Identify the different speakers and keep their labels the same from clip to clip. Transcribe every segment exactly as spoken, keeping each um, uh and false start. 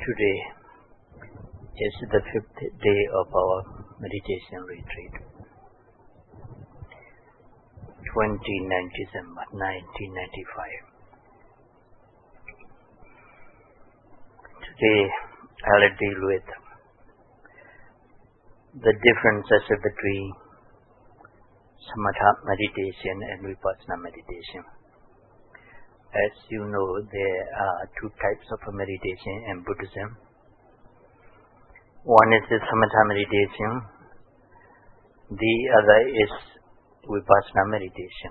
Speaker 1: Today is the fifth day of our meditation retreat, twenty-ninth December nineteen ninety-five. Today I'll deal with the differences between Samatha meditation and Vipassana meditation. As you know, there are two types of meditation in Buddhism. One is the Samatha meditation, the other is Vipassana meditation.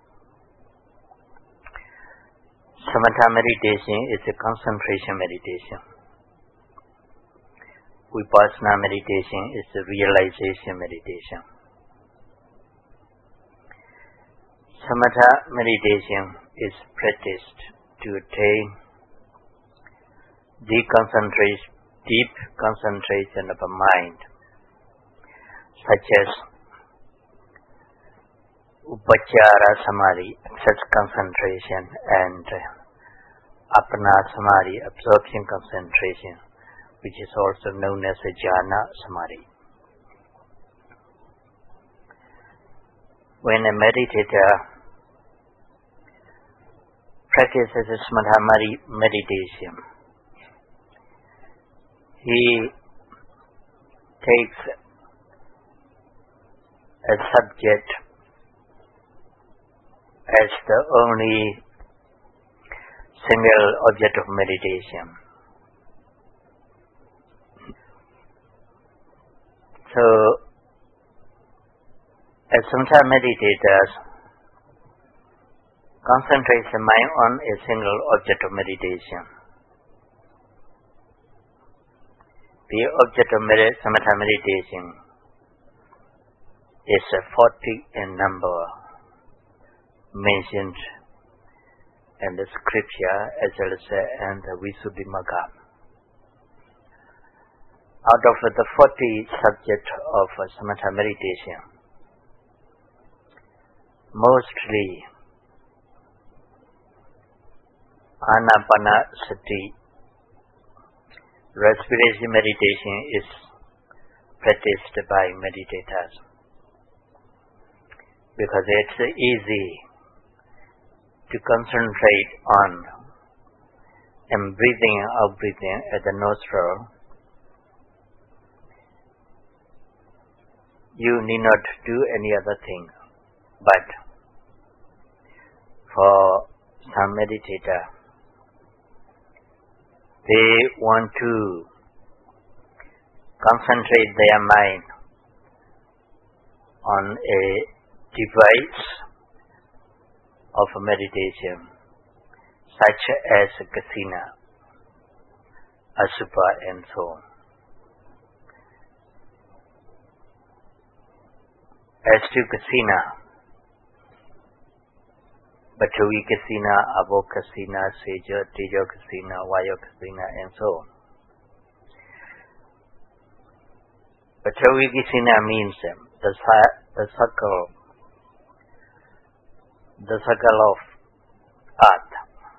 Speaker 1: Samatha meditation is a concentration meditation. Vipassana meditation is a realization meditation. Samatha meditation is practiced to attain the concentration, deep concentration of a mind, such as Upachara Samadhi, such concentration, and Apana Samadhi, absorption concentration, which is also known as a Jhana Samadhi. When a meditator practices a Samatha meditation, he takes a subject as the only single object of meditation. So, as Samatha meditators concentrates the mind on a single object of meditation. The object of med- Samatha meditation is a forty in number, mentioned in the scripture as well as in the Visuddhimagga. Out of the forty subjects of Samatha meditation, mostly Anapanasati, respiration meditation, is practiced by meditators because it's easy to concentrate on in breathing and out breathing at the nostril. You need not do any other thing, but for some meditator, they want to concentrate their mind on a device of meditation, such as Kasina, Asubha, and so on. As to Kasina, Pachavi Kasina, Abo Kasina, Seja, Tejo Kasina, Vayo Kasina, and so on. Pachavi Kasina means the, the circle, the circle of earth,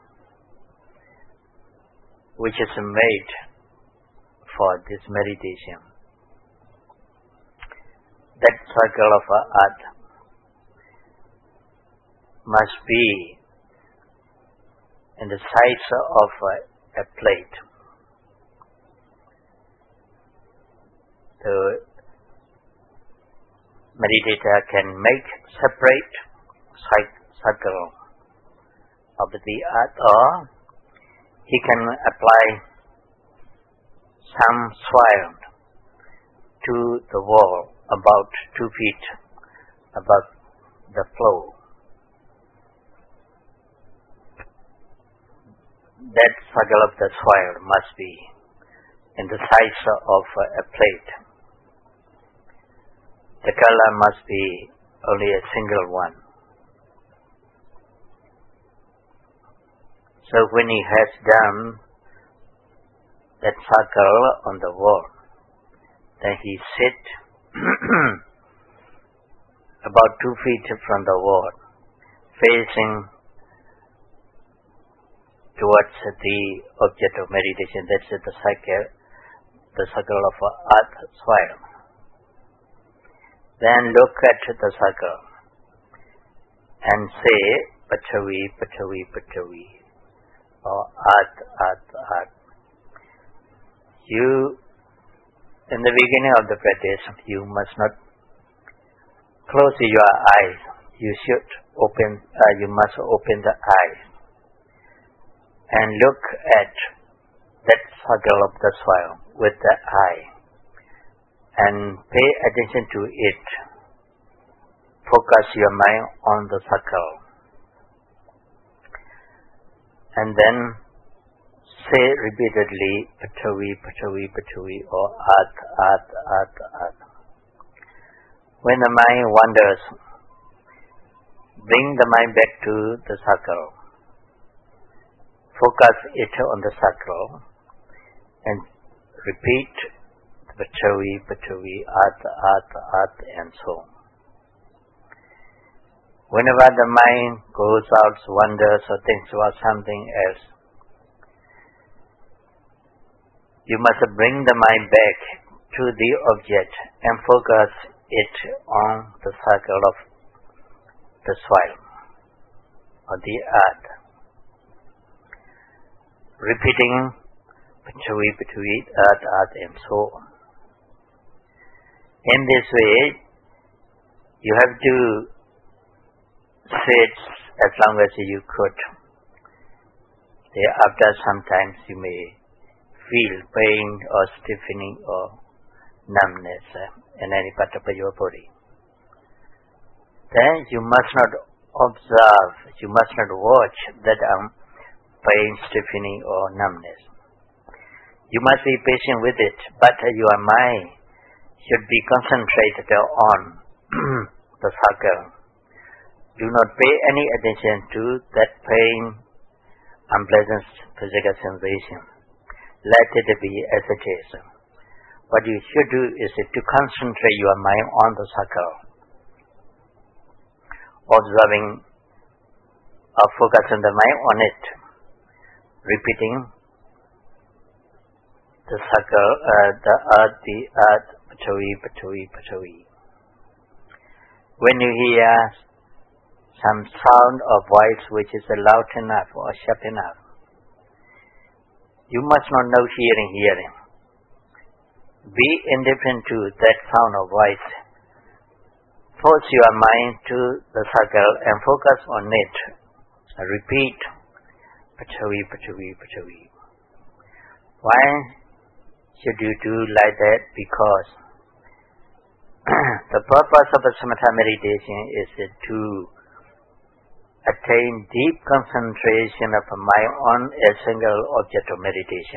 Speaker 1: which is made for this meditation. That circle of earth must be in the size of a, a plate. The meditator can make separate circle of the earth, or he can apply some soil to the wall about two feet above the floor. That circle of the soil must be in the size of a plate. The color must be only a single one. So when he has done that circle on the wall, then he sits about two feet from the wall, facing towards the object of meditation. That's the cycle, the circle of earth, soil. Then look at the circle and say Pachavi, Pachavi, Pachavi, or earth, earth, earth. You, in the beginning of the practice, you must not close your eyes. You should open, uh, you must open the eyes and look at that circle of the soil with the eye and pay attention to it. Focus your mind on the circle and then say repeatedly Pachavi, Pachavi, Pachavi, or earth, earth, earth, earth. When the mind wanders, bring the mind back to the circle. Focus it on the circle and repeat Pachavi, Pachavi, earth, earth, earth, and so on. Whenever the mind goes out, wanders, or thinks about something else, you must bring the mind back to the object and focus it on the circle of the soil or the earth. Repeating Pachavi, Pachavi, earth, earth, and so on. In this way, you have to sit as long as you could. Thereafter, sometimes you may feel pain or stiffening or numbness in any part of your body. Then you must not observe, you must not watch that um, pain, stiffening or numbness. You must be patient with it, but your mind should be concentrated on the circle. Do not pay any attention to that pain, unpleasant physical sensation. Let it be as it is. What you should do is to concentrate your mind on the circle, observing or focusing the mind on it, repeating the circle, uh, the earth, the earth, Pachavi, Pachavi, Pachavi. When you hear some sound or voice which is loud enough or sharp enough, you must not know hearing, hearing. Be indifferent to that sound or voice. Force your mind to the circle and focus on it. Repeat Pachavi, Pachavi, Pachavi. Why should you do like that? Because the purpose of a samatha meditation is to attain deep concentration of the mind on a single object of meditation.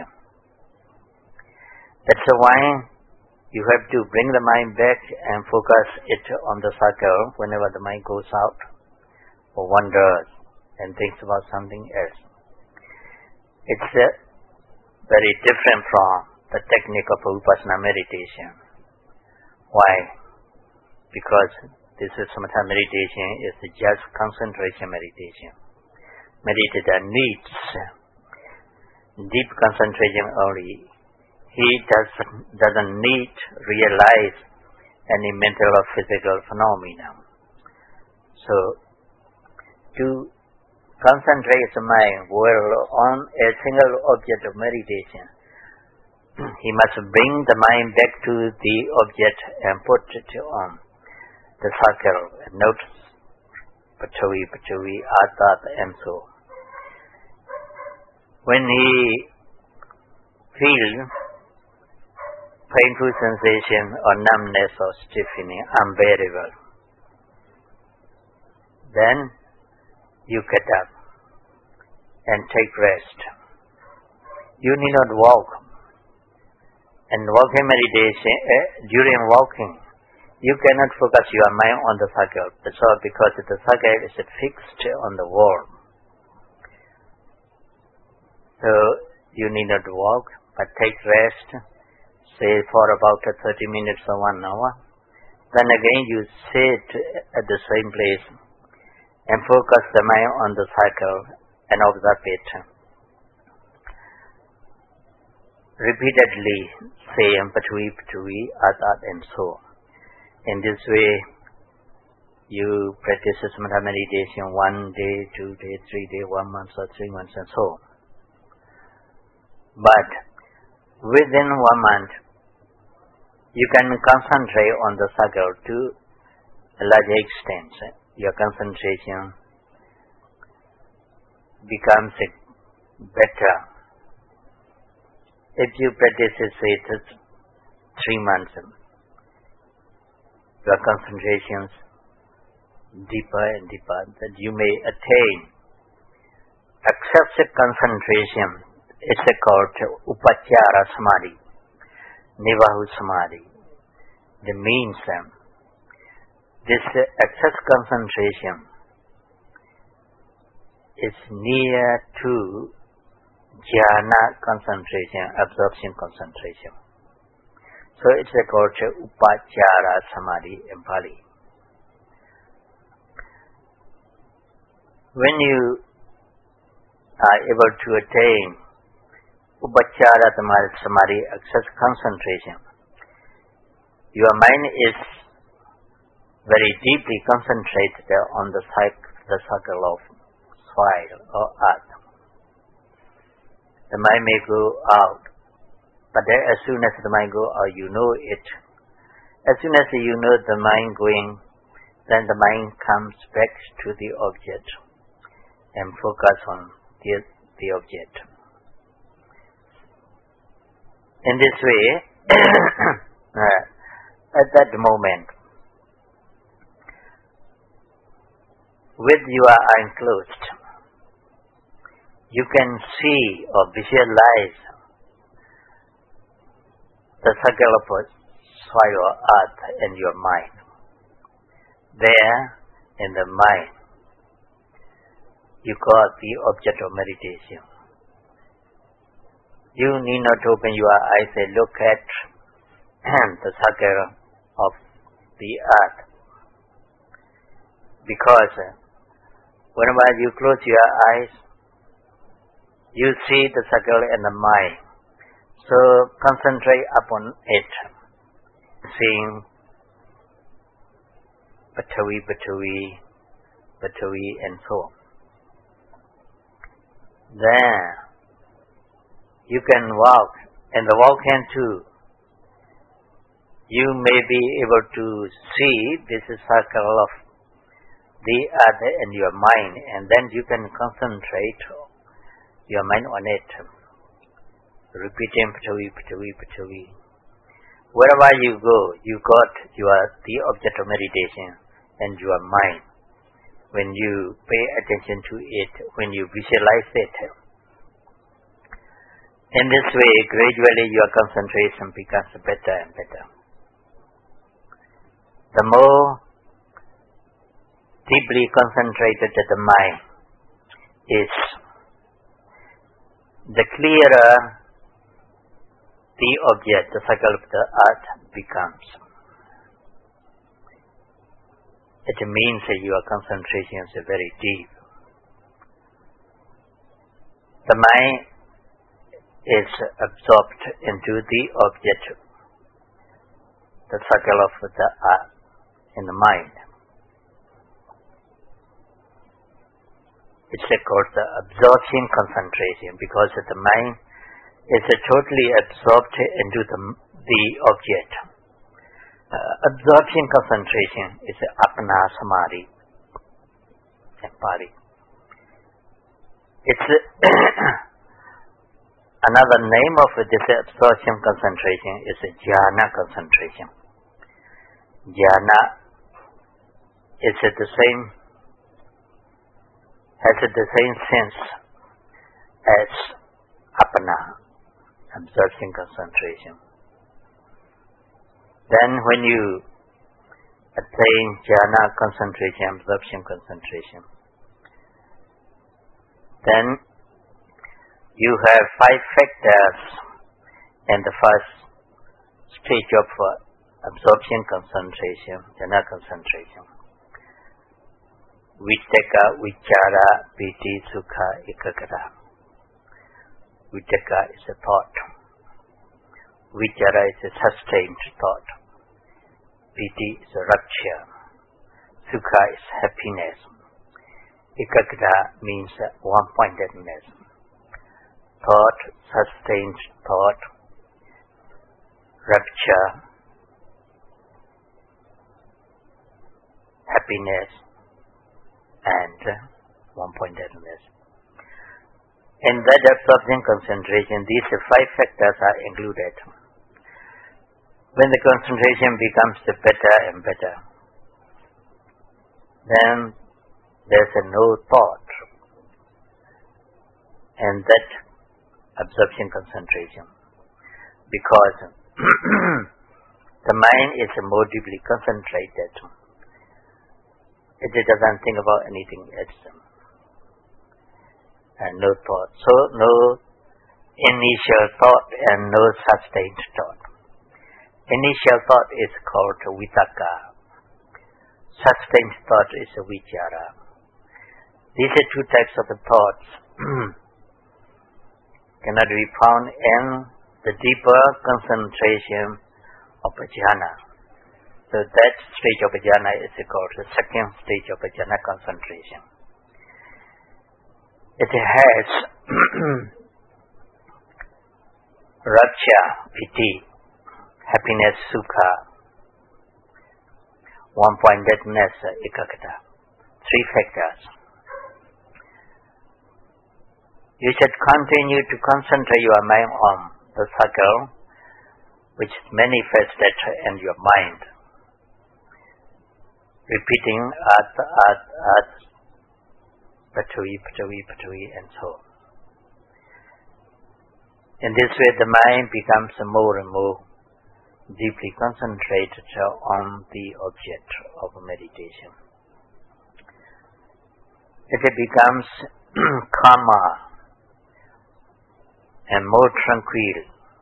Speaker 1: That's why you have to bring the mind back and focus it on the circle whenever the mind goes out or wanders and thinks about something else. It's uh, very different from the technique of Vipassana meditation. Why? Because this is samatha meditation is just concentration meditation. Meditator needs deep concentration only. He does, doesn't need realize any mental or physical phenomena. So, to concentrate the mind well on a single object of meditation, he must bring the mind back to the object and put it on the circle and notice Pachavi, Pachavi, earth, earth, and so. When he feels painful sensation or numbness or stiffening unbearable, then you get up and take rest. You need not walk. And walking meditation, eh, during walking, you cannot focus your mind on the circle. That's all because the circle is fixed on the wall. So you need not walk, but take rest, say for about thirty minutes or one hour. Then again you sit at the same place and focus the mind on the circle and observe it. repeatedly saying Patwi, Patwi, Atat, and so. In this way, you practice samatha meditation one day, two days, three days, one month, or three months, and so. But within one month, you can concentrate on the circle to a large extent. Your concentration becomes better. If you practice it, say, three months, your concentrations deeper and deeper, that you may attain excessive concentration. It's called Upachara Samadhi, Nivahu Samadhi. That means um, this excess concentration is near to jhana concentration, absorption concentration. So it's called Upachara Samadhi in Pali. When you are able to attain Upachara Samadhi, excess concentration, your mind is very deeply concentrated on the, the circle of soil or earth. The mind may go out, but then as soon as the mind goes out, you know it. As soon as you know the mind going, then the mind comes back to the object and focus on the, the object. In this way, uh, at that moment, with your eyes closed, you can see or visualize the circle of soil or earth in your mind. There, in the mind, you got the object of meditation. You need not open your eyes and look at the circle of the earth, because whenever you close your eyes, you see the circle in the mind. So concentrate upon it, seeing Patwi, Patwi, Patwi, and so on. Then you can walk, and the walking too. You may be able to see this circle of the earth in your mind, and then you can concentrate your mind on it, repeating Patwi, Patwi, Patwi. Wherever you go, you got your the object of meditation and your mind. When you pay attention to it, when you visualize it, in this way, gradually your concentration becomes better and better. The more deeply concentrated the mind is, the clearer the object, the circle of the earth, becomes. It means that your concentration is very deep. The mind is absorbed into the object, the circle of the earth in the mind. It's called the absorption concentration, because the mind is totally absorbed into the, the object. Uh, absorption concentration is apana samadhi in Pali. It's another name of this absorption concentration is jhana concentration. Jhana is the same, has the same sense as apana, absorption concentration. Then when you attain jhana concentration, absorption concentration, then you have five factors in the first stage of uh, absorption concentration, jhana concentration. Vitaka, vichara, piti, sukha, ekagata. Vitaka is a thought. Vichara is a sustained thought. Piti is a rapture. Sukha is happiness. Ekaggata means one-pointedness. Thought, sustained thought, rapture, happiness, and one-pointedness. In that absorption concentration, these five factors are included. When the concentration becomes better and better, then there's a no thought, and that absorption concentration, because the mind is more deeply concentrated. It doesn't think about anything else, and no thought. So no initial thought and no sustained thought. Initial thought is called vitaka. Sustained thought is vichara. These are two types of thoughts cannot be found in the deeper concentration of jhana. So that stage of jhana is called the second stage of jhana concentration. It has rapture, piti, happiness, sukha, one-pointedness, ekaggata. Three factors. You should continue to concentrate your mind on the circle which is manifested in your mind, repeating at, at, at, patui, patui, patui, and so on. In this way, the mind becomes more and more deeply concentrated on the object of meditation. It becomes calmer and more tranquil.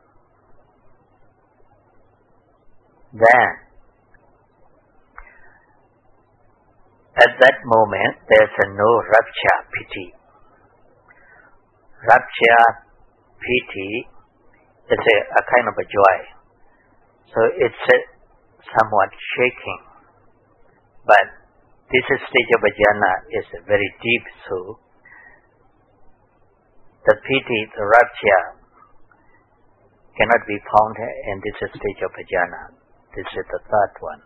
Speaker 1: Then, at that moment, there's a no rapture, piti. Rapture, piti is a, a kind of a joy. So it's a somewhat shaking. But this stage of jhana is very deep, so the piti, the rapture, cannot be found in this stage of jhana. This is the third one.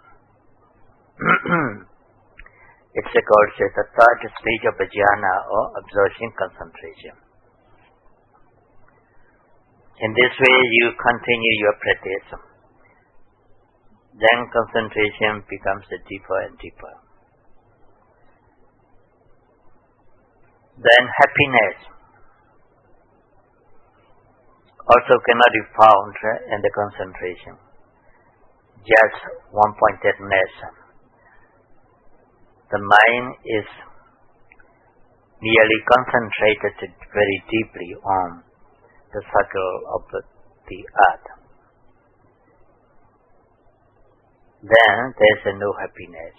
Speaker 1: It's called the third stage of jhana or absorption concentration. In this way, you continue your practice. Then concentration becomes deeper and deeper. Then happiness also cannot be found in the concentration. Just one-pointedness. The mind is nearly concentrated very deeply on the circle of the, the earth. Then there is no happiness.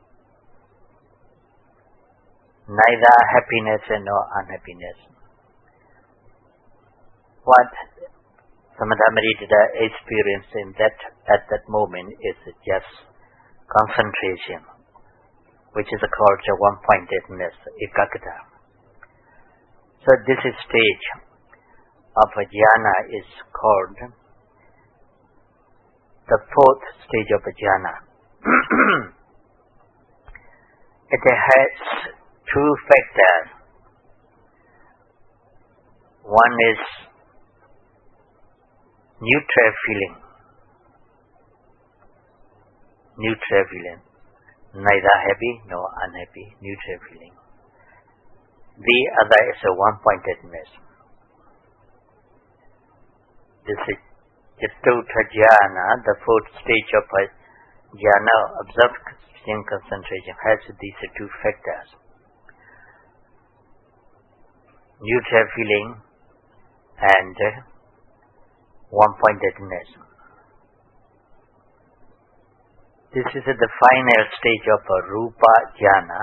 Speaker 1: Neither happiness nor unhappiness. What Samatha Meditator experienced in that at that moment is just concentration, which is called one-pointedness, ekaggata. So this stage of jhana is called the fourth stage of jhana. It has two factors. One is neutral feeling. Neutral feeling. Neither happy nor unhappy. Neutral feeling. The other is a one-pointedness. This is Chatutha jhana, the fourth stage of jhana, absorption concentration, has these two factors. Neutral feeling and one-pointedness. This is the final stage of a rupa jhana,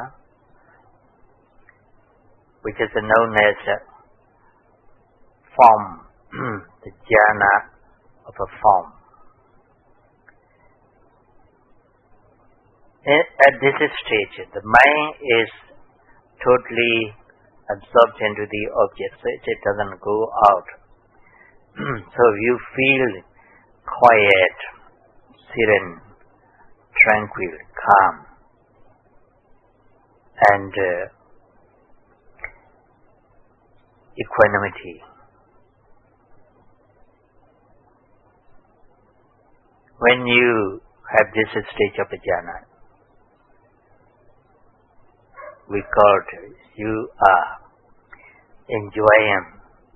Speaker 1: which is known as form, the jhana of a form. At this stage, the mind is totally absorbed into the object, so it doesn't go out. So you feel quiet, serene, tranquil, calm, and uh, equanimity. When you have this stage of jhana, we call it, you are enjoying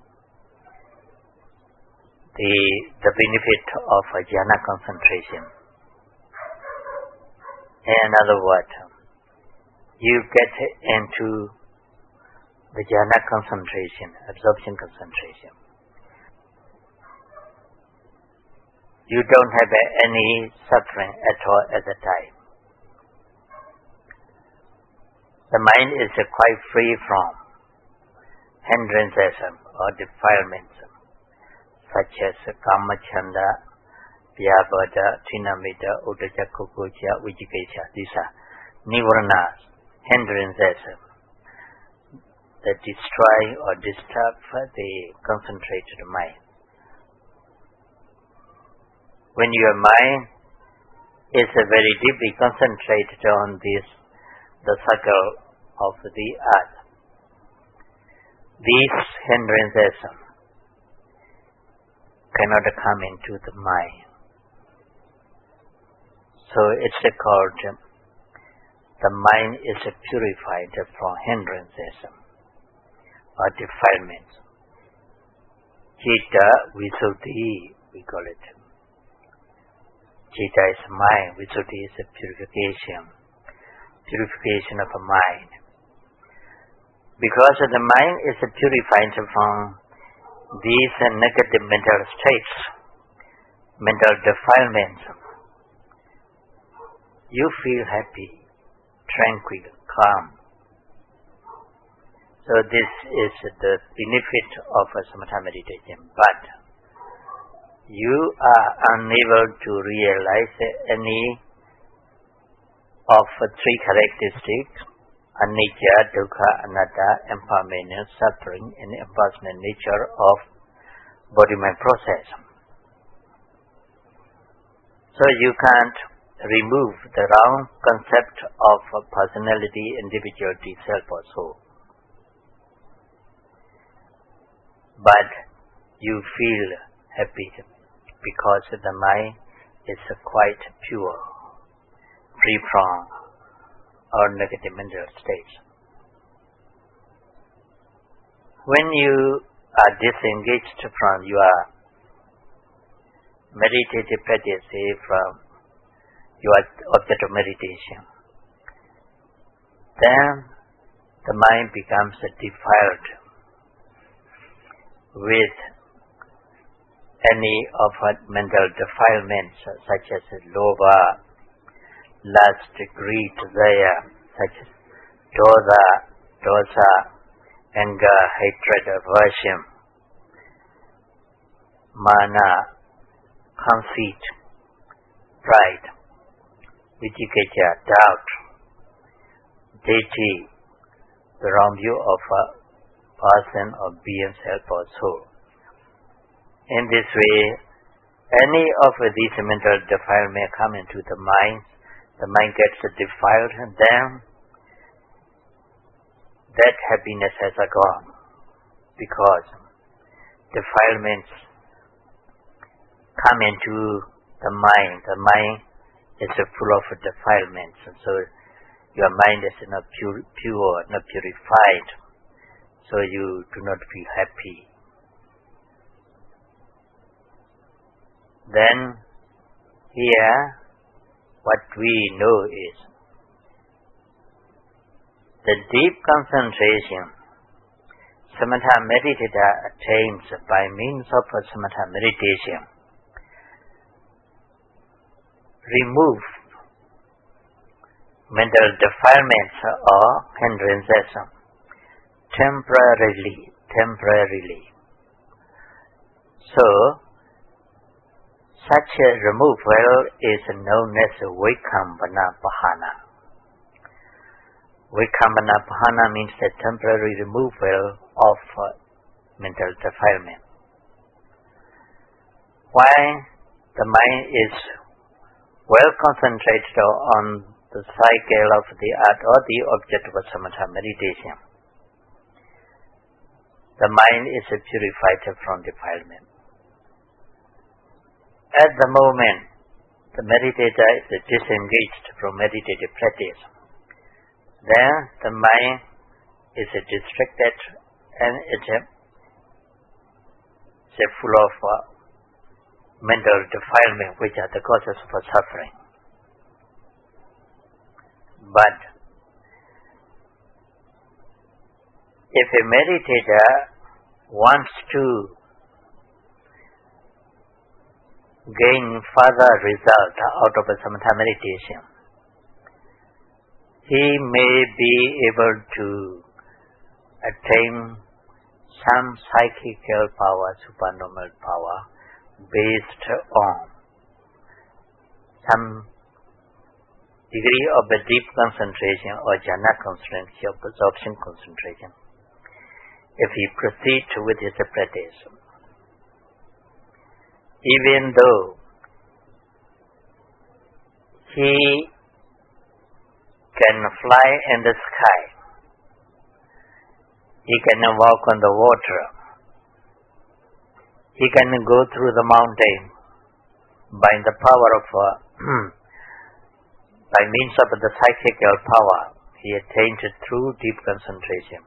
Speaker 1: the the benefit of a jhana concentration. In other words, you get into the jhana concentration, absorption concentration. You don't have any suffering at all at the time. The mind is quite free from hindrances or defilements such as kama chanda, vyabhada, tinamita, uddhacca, kukucca, vicikicca. These are nivaranas, hindrances that destroy or disturb the concentrated mind. When your mind is very deeply concentrated on this, the circle of the earth, these hindrances cannot come into the mind. So it's called, the mind is purified from hindrances or defilements. Citta Visuddhi, we call it. Citta is mind, Visuddhi is a purification, purification of the mind. Because the mind is purified from these negative mental states, mental defilements, you feel happy, tranquil, calm. So this is the benefit of a samatha meditation. But you are unable to realize any of three characteristics: anicca, dukkha, anatta, impermanence, suffering, and impersonal nature of body-mind process. So you can't remove the wrong concept of personality, individuality, self or soul. But you feel happy because the mind is quite pure, free from all negative mental states. When you are disengaged from your meditative practice, from your object of meditation, then the mind becomes defiled with any of mental defilements such as lobha, lust, greed, desire, such as dosa, dosa, anger, hatred, aversion, mana, conceit, pride, vicikicca, doubt, deity, the wrong view of a person or being, self or soul. In this way, any of these mental defilements may come into the mind. The mind gets defiled, and then that happiness has gone, because defilements come into the mind. The mind is full of defilements, and so your mind is not pure, pure, not purified. So you do not feel happy. Then here what we know is the deep concentration samatha meditator attains by means of samatha meditation remove mental defilements or hindrances temporarily, temporarily. So Such a removal is known as Vaikambana Pahana. Vaikambana Pahana means the temporary removal of uh, mental defilement. Why the mind is well concentrated on the cycle of the earth or the object of samatha meditation. The mind is purified from defilement. At the moment, the meditator is disengaged from meditative practice. Then the mind is distracted and it is full of uh, mental defilement, which are the causes for suffering. But if a meditator wants to gain further result out of a samatha meditation, he may be able to attain some psychical power, supernormal power, based on some degree of a deep concentration or jhana concentration, absorption concentration, if he proceeds with his practice. Even though he can fly in the sky, he can walk on the water, he can go through the mountain by the power of, uh, by means of the psychical power he attained through deep concentration.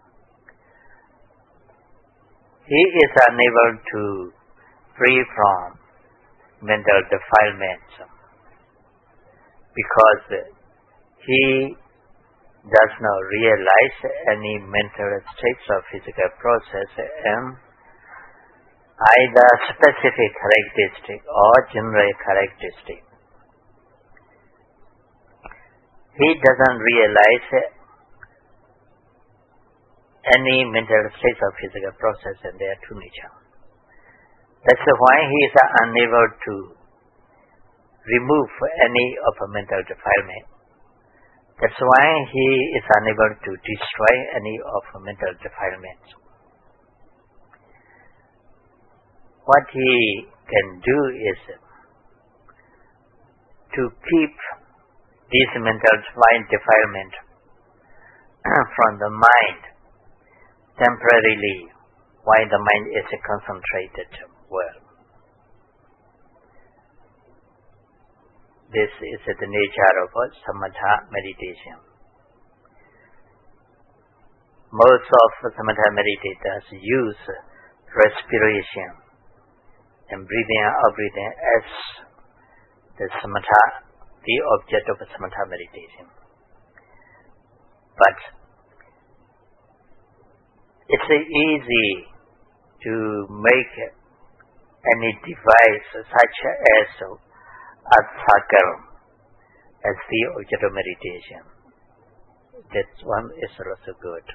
Speaker 1: He is unable to free from mental defilements because he does not realize any mental states or physical process and either specific characteristic or general characteristic. He doesn't realize any mental states or physical process and their true nature. That's why he is unable to remove any of a mental defilement. That's why he is unable to destroy any of a mental defilements. What he can do is to keep these mental defilement from the mind temporarily while the mind is concentrated well. This is the nature of samatha meditation. Most of samatha meditators use respiration and breathing out, breathing as the samatha, the object of samatha meditation. But it's easy to make any device such as a circle as the object of meditation. That one is also good.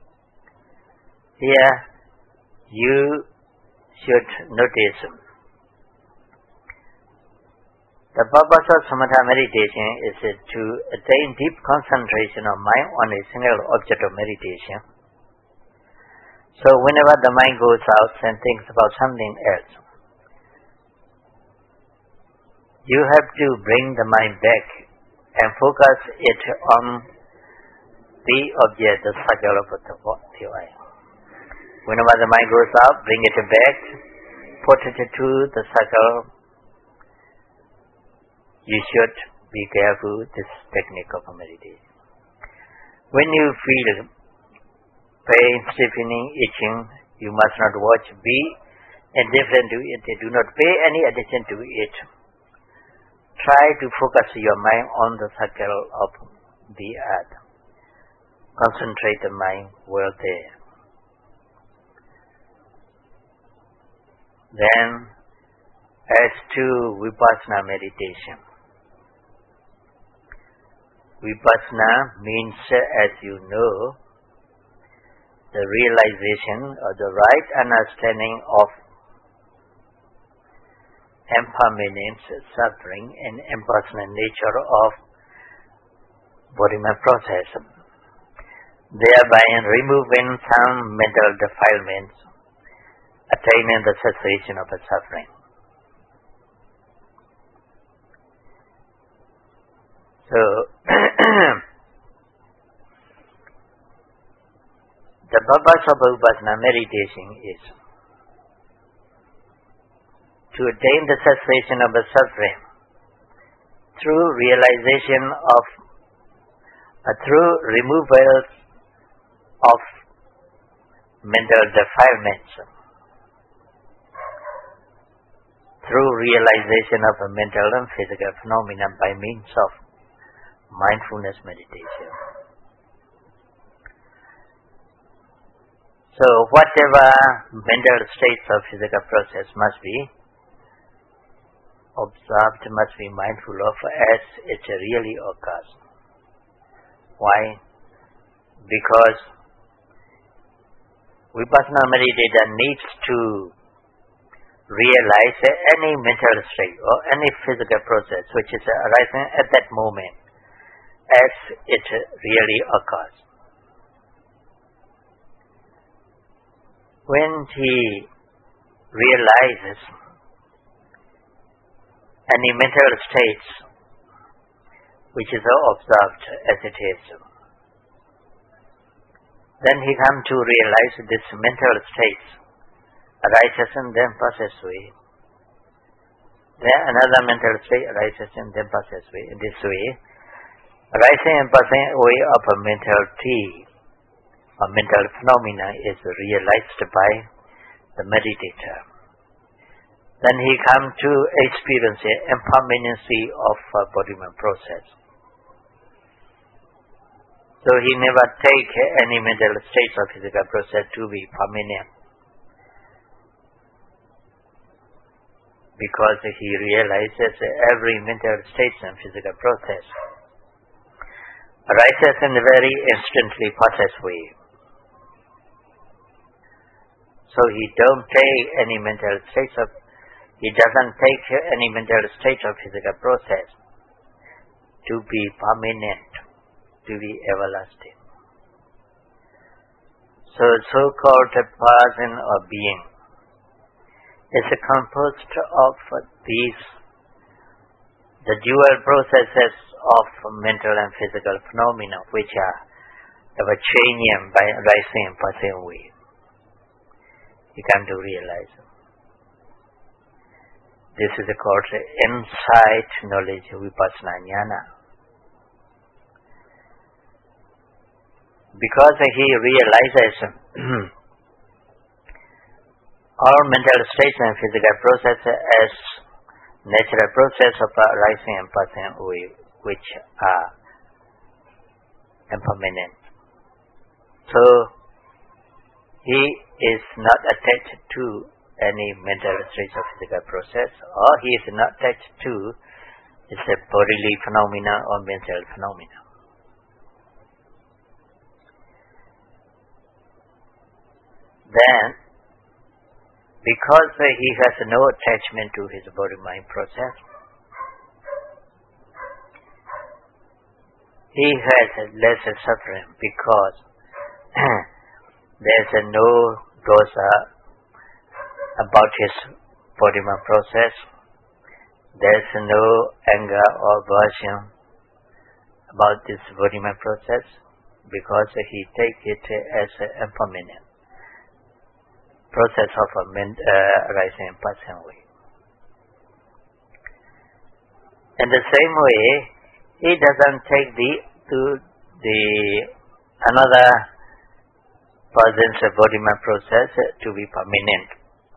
Speaker 1: Here you should notice the purpose of samatha meditation is to attain deep concentration of mind on a single object of meditation. So whenever the mind goes out and thinks about something else, you have to bring the mind back and focus it on the object, the circle of the eye. Whenever the mind goes out, bring it back, put it to the circle. You should be careful with this technique of meditation. When you feel pain, stiffening, itching, you must not watch. Be indifferent to it. Do not pay any attention to it. Try to focus your mind on the circle of the earth. Concentrate the mind well there. Then, as to Vipassana meditation. Vipassana means, as you know, the realization or the right understanding of impermanence, suffering, and impersonal nature of body-mind process, thereby removing some mental defilements, attaining the cessation of the suffering. So, the purpose of Vipassana meditation is to attain the cessation of the suffering through realization of, uh, through removal of mental defilements, through realization of a mental and physical phenomena by means of mindfulness meditation. So whatever mental states of physical process must be observed, must be mindful of as it really occurs. Why? Because Vipassana meditator needs to realize any mental state or any physical process which is arising at that moment as it really occurs. When he realizes any mental states which is observed as it is, then he comes to realize this mental states arises and then passes away. Then another mental state arises and then passes away. In this way, arising and passing away of a mental T, a mental phenomena, is realized by the meditator. Then he comes to experience the impermanency of a body-mind process. So he never take any mental states of physical process to be permanent, because he realizes every mental state and physical process arises in a very instantly passes away. So he don't take any mental states of, he doesn't take any mental state of physical process to be permanent, to be everlasting. So so-called person or being is composed of these, the dual processes of mental and physical phenomena which are ever changing by rising and passing away. You come to realize. This is called insight knowledge, Vipassana Jnana. Because he realizes all mental states and physical process as natural process of arising and passing away, which are impermanent. So he is not attached to any mental states of physical process, or he is not attached to it's a bodily phenomena or mental phenomena. Then, because he has no attachment to his body-mind process, he has less suffering because there is no dosa about his body-mind process. There is no anger or aversion about this body-mind process because he takes it as an impermanent process of a men, uh, arising and passing away. In the same way, he doesn't take the to the another person's body-mind process to be permanent,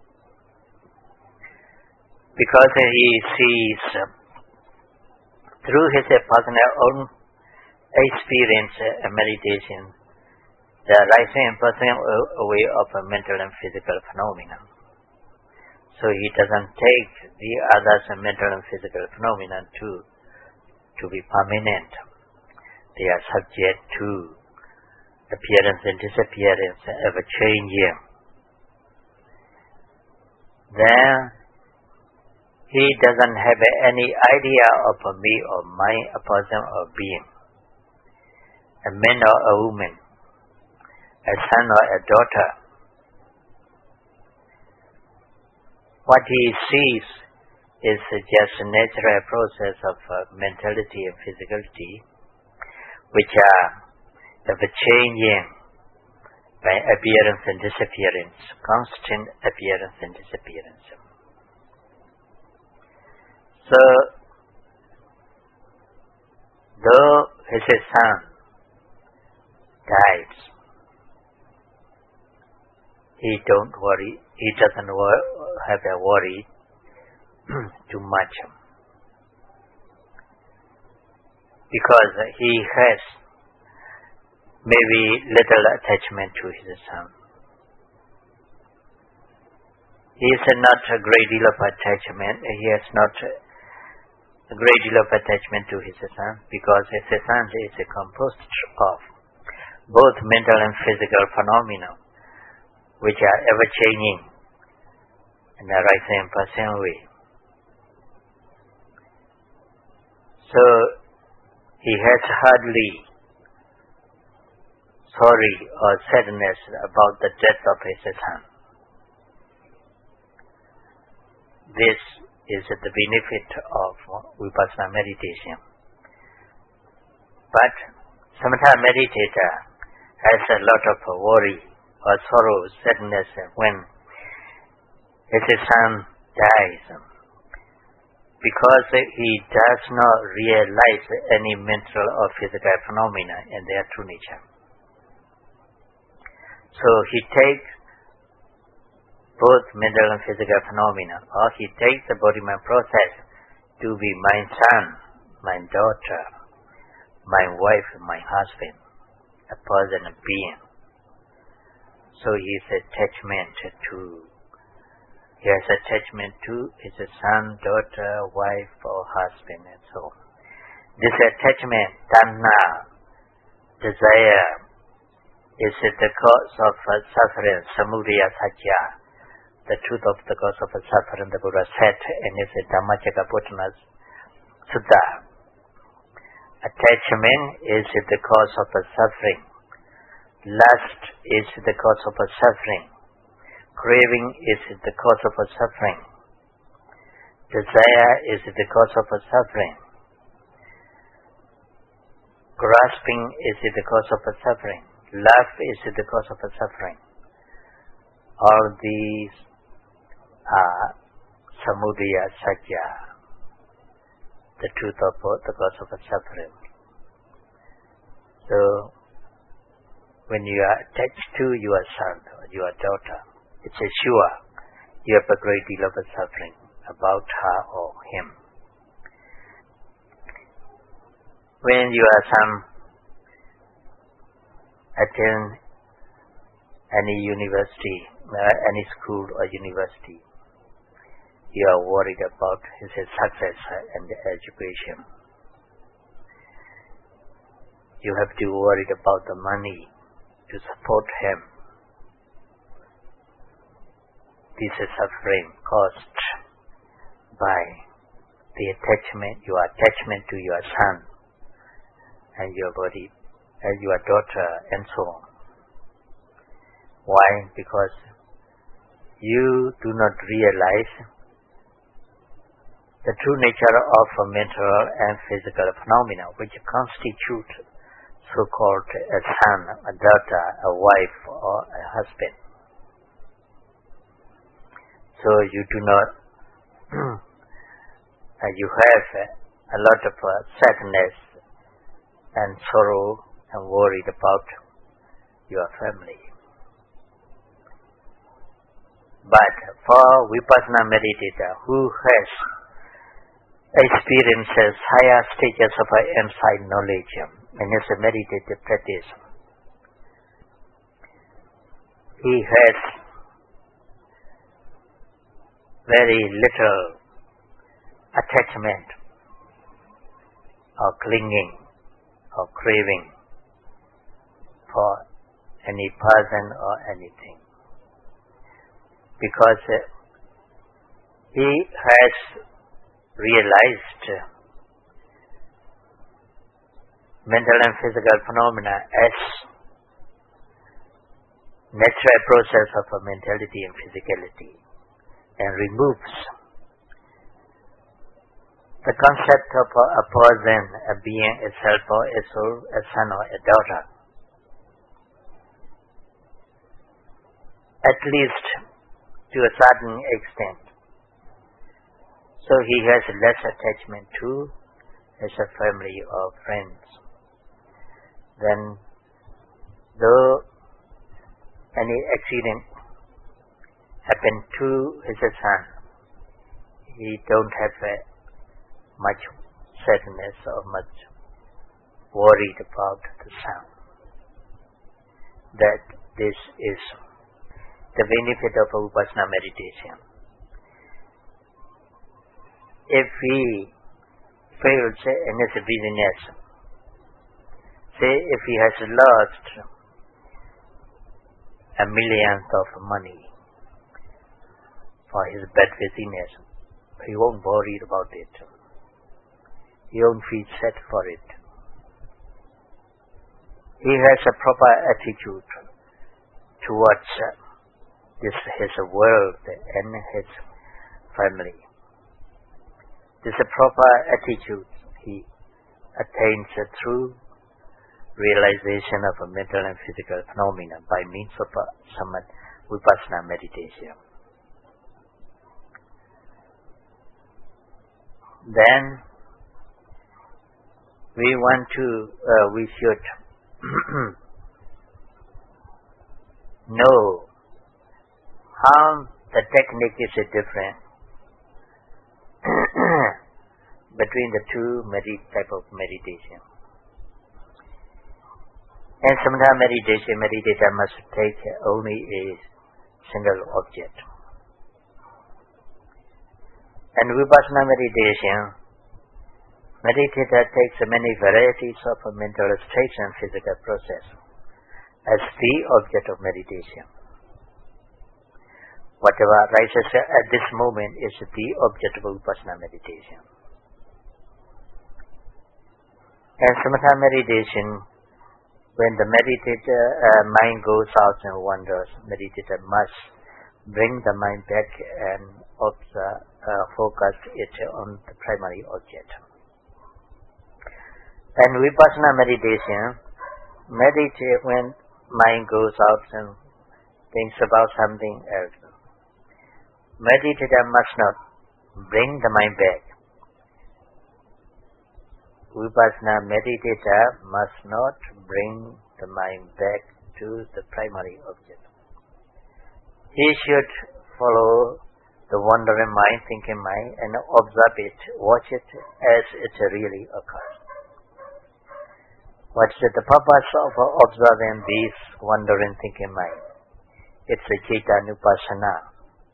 Speaker 1: because he sees uh, through his uh, personal own experience and uh, meditation the arising and passing away of a mental and physical phenomena. So he doesn't take the others mental and physical phenomena to to be permanent. They are subject to appearance and disappearance, ever changing. Then he doesn't have any idea of a me or mine, a person or being, a man or a woman, a son or a daughter. What he sees is just a natural process of uh, mentality and physicality, which are ever-changing by appearance and disappearance, constant appearance and disappearance. So, though his son dies, he don't worry, he doesn't wor- have a worry too much, because he has maybe little attachment to his son. He is not a great deal of attachment, he has not a great deal of attachment to his son, because his son is composed of both mental and physical phenomena, which are ever-changing in a rising and passing way. So, he has hardly sorry or sadness about the death of his son. This is the benefit of Vipassana meditation. But Samatha meditator has a lot of worry or sorrow, sadness when his son dies, because he does not realize any mental or physical phenomena in their true nature. So he takes both mental and physical phenomena, or he takes the body-mind process to be my son, my daughter, my wife, my husband, a person, a being. So his attachment to, he has attachment to his son, daughter, wife, or husband, and so on. This attachment, tanha, desire, is the cause of suffering, samudaya satya, the truth of the cause of suffering, the Buddha said in his Dhammacakkappavattana Sutta. Attachment is the cause of suffering. Lust is the cause of suffering. Craving is the cause of suffering. Desire is the cause of suffering. Grasping is the cause of suffering. Love is the cause of suffering. All these are samudaya satya, the truth of the cause of suffering. So, when you are attached to your son or your daughter, it's a sure you have a great deal of suffering about her or him. When your son attend any university, uh, any school or university, you are worried about his success and education. You have to worry about the money to support him. This is suffering caused by the attachment, your attachment to your son and your body, and your daughter, and so on. Why? Because you do not realize the true nature of a mental and physical phenomena which constitute so-called a son, a daughter, a wife, or a husband. So you do not, uh, you have a lot of uh, sadness and sorrow and worried about your family. But for Vipassana meditator who has experiences higher stages of insight knowledge in his meditative practice, he has very little attachment or clinging or craving for any person or anything, because uh, he has realized mental and physical phenomena as natural process of a mentality and physicality, and removes the concept of a, a person, a being, a self or a soul, a son or a daughter. At least to a certain extent. So he has less attachment to as a family or friends. Then, though any accident happened to his son, he don't have a much sadness or much worried about the son. That this is the benefit of Vipassana meditation. If he fails in his business, say if he has lost a million of money for his bad business, he won't worry about it. He won't feel sad for it. He has a proper attitude towards this his world and his family. This is a proper attitude he attains through realization of a mental and physical phenomena by means of a samatha vipassana meditation. Then we want to, uh, we should know how the technique is different between the two med- type of meditation. In samatha meditation, meditator must take only a single object. And vipassana meditation, meditator takes many varieties of mental states and physical process as the object of meditation. Whatever arises at this moment is the object of vipassana meditation. And samatha meditation, when the meditator uh, mind goes out and wanders, meditator must bring the mind back and observe, uh, focus it on the primary object. And vipassana meditation, meditate when mind goes out and thinks about something else. Meditator must not bring the mind back. Vipassana meditator must not bring the mind back to the primary object. He should follow the wandering mind, thinking mind, and observe it, watch it as it really occurs. What's the purpose of observing this wandering thinking mind? It's a Caitanupasana.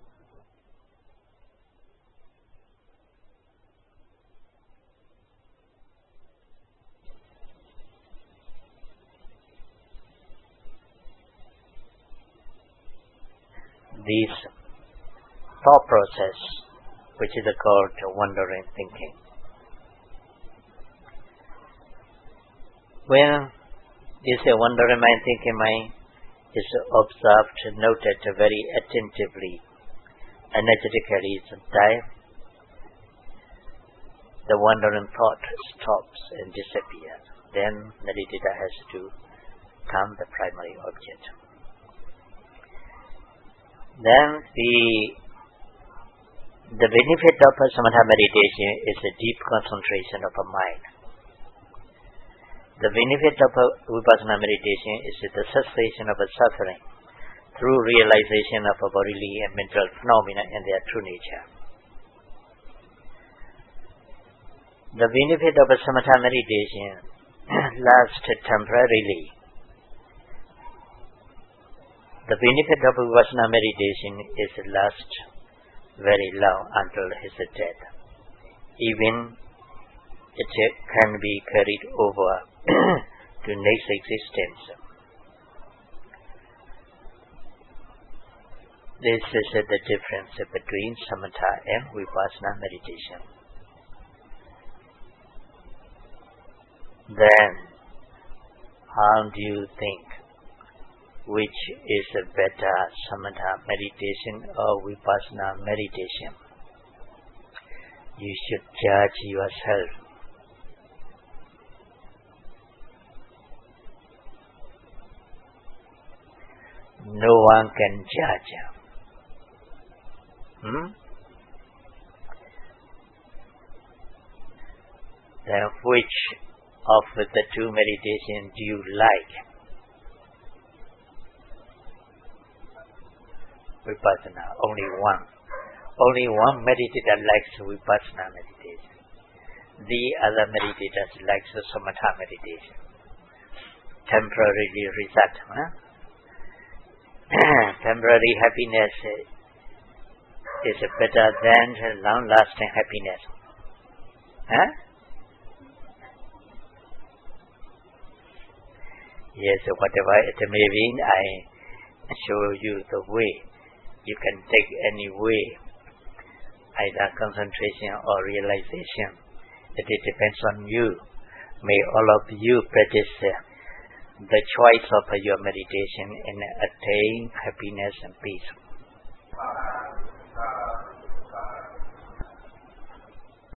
Speaker 1: This thought process, which is called wandering thinking. When this wandering mind, thinking mind is observed, noted very attentively, energetically, sometimes the wandering thought stops and disappears. Then meditator has to come the primary object. Then the the benefit of a samatha meditation is a deep concentration of a mind. The benefit of a vipassana meditation is the cessation of a suffering through realization of a bodily and mental phenomena in their true nature. The benefit of a samatha meditation lasts temporarily. The benefit of vipassana meditation is last very long until his death. Even it can be carried over to next existence. This is the difference between samatha and vipassana meditation. then how do you think which is a better samatha meditation or vipassana meditation? You should judge yourself. No one can judge. Hmm? Then which of the two meditations do you like? Vipassana, only one. Only one meditator likes vipassana meditation. The other meditators likes samatha meditation. Temporary result. Huh? Temporary happiness is better than long-lasting happiness. Huh? Yes, whatever it may be, I show you the way. You can take any way, either concentration or realization. It depends on you. May all of you practice the choice of your meditation and attain happiness and peace.